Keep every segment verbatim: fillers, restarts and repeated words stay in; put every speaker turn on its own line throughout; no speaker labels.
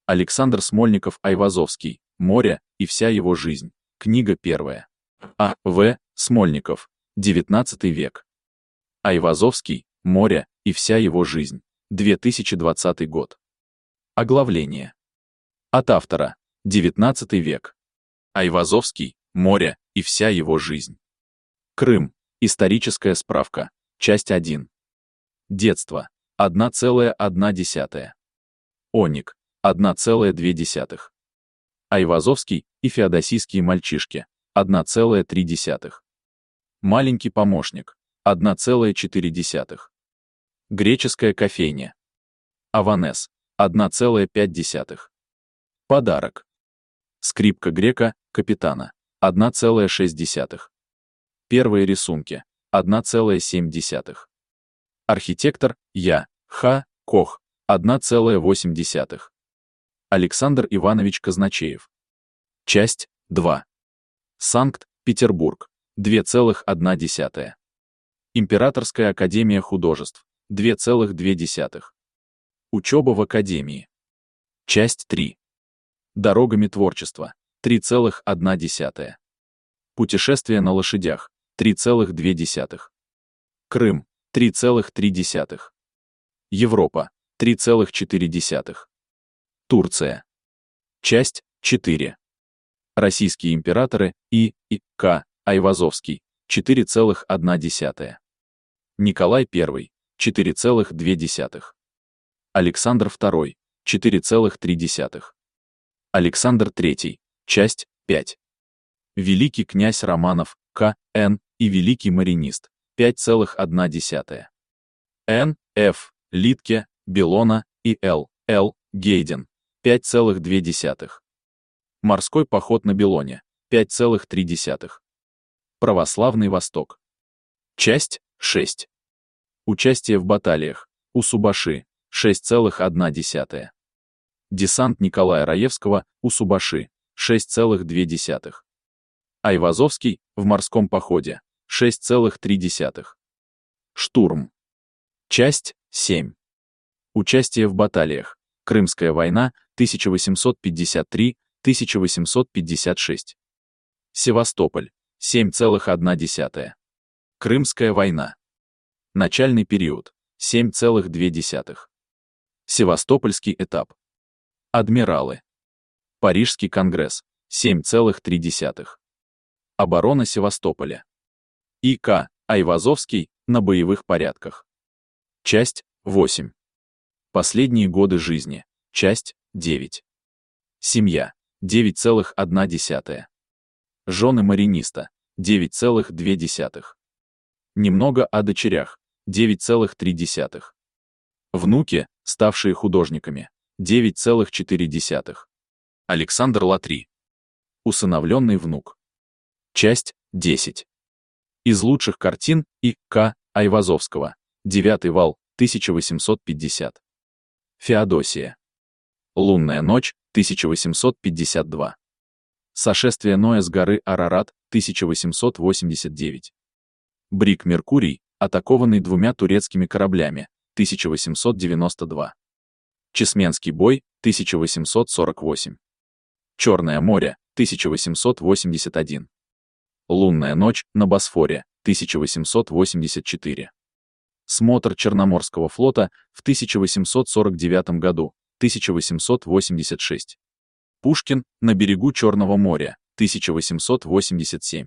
Александр Смольников Айвазовский. Море и вся его жизнь. Книга первая. А. В. Смольников. девятнадцатый век. Айвазовский. Море и вся его жизнь. две тысячи двадцатый год. Оглавление. От автора. девятнадцатый век. Айвазовский. Море и вся его жизнь. Крым. Историческая справка. Часть один. Детство. одна целая одна десятая. Оник. одна целая две десятых. Айвазовский и феодосийские мальчишки. одна целая три десятых. Маленький помощник. одна целая четыре десятых. Греческая кофейня. Аванес. одна целая пять десятых. Подарок. Скрипка грека, капитана. одна целая шесть десятых. Первые рисунки. одна целая семь десятых. Архитектор, Я, Х. Кох. одна целая восемь десятых. Александр Иванович Казначеев. Часть два. Санкт-Петербург. две целых одна десятая. Императорская академия художеств. две целых две десятых. Учеба в академии. Часть три. Дорогами творчества. три целых одна десятая. Путешествие на лошадях. три целых две десятых. Крым. три целых три десятых. Европа. три целых четыре десятых. Турция. Часть четыре. Российские императоры И. И. К. Айвазовский. четыре целых одна десятая. Николай Первый. четыре целых две десятых. Александр Второй. четыре целых три десятых. Александр Третий. Часть пять. Великий князь Романов, К. Н. и великий маринист. пять целых одна десятая. Н. Ф. Литке, Белона и Л. Л. Гейден. пять целых две десятых. Морской поход на Белоне. пять целых три десятых. Православный Восток. Часть шесть. Участие в баталиях. У Субаши. шесть целых одна десятая. Десант Николая Раевского у Субаши. шесть целых две десятых. Айвазовский в морском походе. шесть целых три десятых. Штурм. Часть семь. Участие в баталиях. Крымская война, тысяча восемьсот пятьдесят три — тысяча восемьсот пятьдесят шесть. Севастополь. семь целых одна десятая. Крымская война. Начальный период. семь целых две десятых. Севастопольский этап. Адмиралы. Парижский конгресс. семь целых три десятых. Оборона Севастополя. И. К. Айвазовский на боевых порядках. Часть восемь. Последние годы жизни. Часть девять. Семья. девять целых одна десятая. Жены мариниста. девять целых две десятых. Немного о дочерях. девять целых три десятых. Внуки, ставшие художниками. девять целых четыре десятых. Александр Латри. Усыновленный внук. Часть десять. Из лучших картин И. К. Айвазовского. Девятый вал, тысяча восемьсот пятьдесят. Феодосия. Лунная ночь, тысяча восемьсот пятьдесят два. Сошествие Ноя с горы Арарат, тысяча восемьсот восемьдесят девять. Бриг Меркурий, атакованный двумя турецкими кораблями, тысяча восемьсот девяносто два. Чесменский бой, тысяча восемьсот сорок восемь. Черное море, тысяча восемьсот восемьдесят один. Лунная ночь на Босфоре, тысяча восемьсот восемьдесят четыре. Смотр Черноморского флота в тысяча восемьсот сорок девятом году, тысяча восемьсот восемьдесят шесть. Пушкин на берегу Черного моря, тысяча восемьсот восемьдесят семь.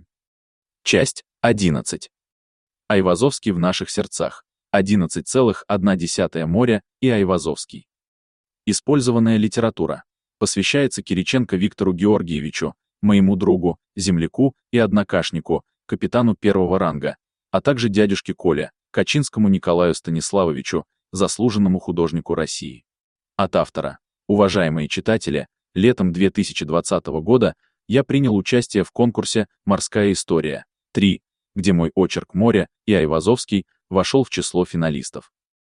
Часть одиннадцать. Айвазовский в наших сердцах. одиннадцать целых одна десятая моря и Айвазовский. Использованная литература. Посвящается Кириченко Виктору Георгиевичу, моему другу, земляку и однокашнику, капитану первого ранга, а также дядюшке Коле, Качинскому Николаю Станиславовичу, заслуженному художнику России. От автора. Уважаемые читатели, летом две тысячи двадцатого года я принял участие в конкурсе «Морская история три», где мой очерк «Море» и Айвазовский вошел в число финалистов.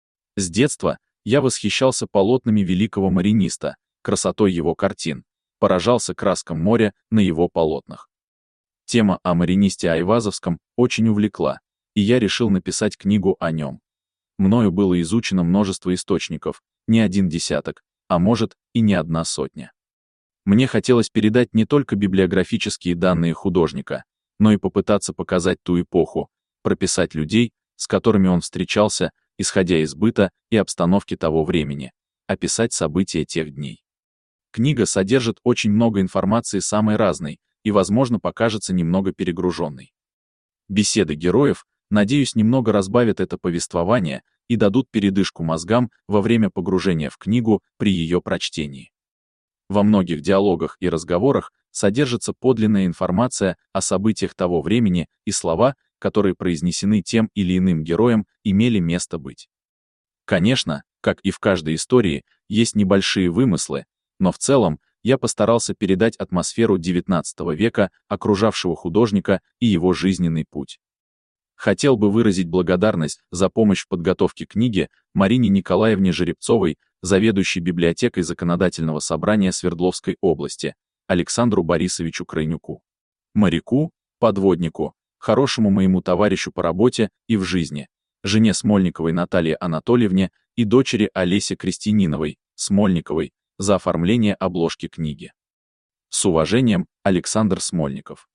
С детства я восхищался полотнами великого мариниста, красотой его картин, поражался краскам моря на его полотнах. Тема о маринисте Айвазовском очень увлекла, и я решил написать книгу о нем. Мною было изучено множество источников, не один десяток, а может, и не одна сотня. Мне хотелось передать не только библиографические данные художника, но и попытаться показать ту эпоху, прописать людей, с которыми он встречался, исходя из быта и обстановки того времени, описать события тех дней. Книга содержит очень много информации самой разной и, возможно, покажется немного перегруженной. Беседы героев, надеюсь, немного разбавят это повествование и дадут передышку мозгам во время погружения в книгу при ее прочтении. Во многих диалогах и разговорах содержится подлинная информация о событиях того времени и слова, которые произнесены тем или иным героем, имели место быть. Конечно, как и в каждой истории, есть небольшие вымыслы, но в целом я постарался передать атмосферу девятнадцатого века, окружавшего художника и его жизненный путь. Хотел бы выразить благодарность за помощь в подготовке книги Марине Николаевне Жеребцовой, заведующей библиотекой Законодательного собрания Свердловской области, Александру Борисовичу Крайнюку, моряку, подводнику, хорошему моему товарищу по работе и в жизни, жене Смольниковой Наталье Анатольевне и дочери Олесе Крестьяниновой, Смольниковой, за оформление обложки книги. С уважением, Александр Смольников.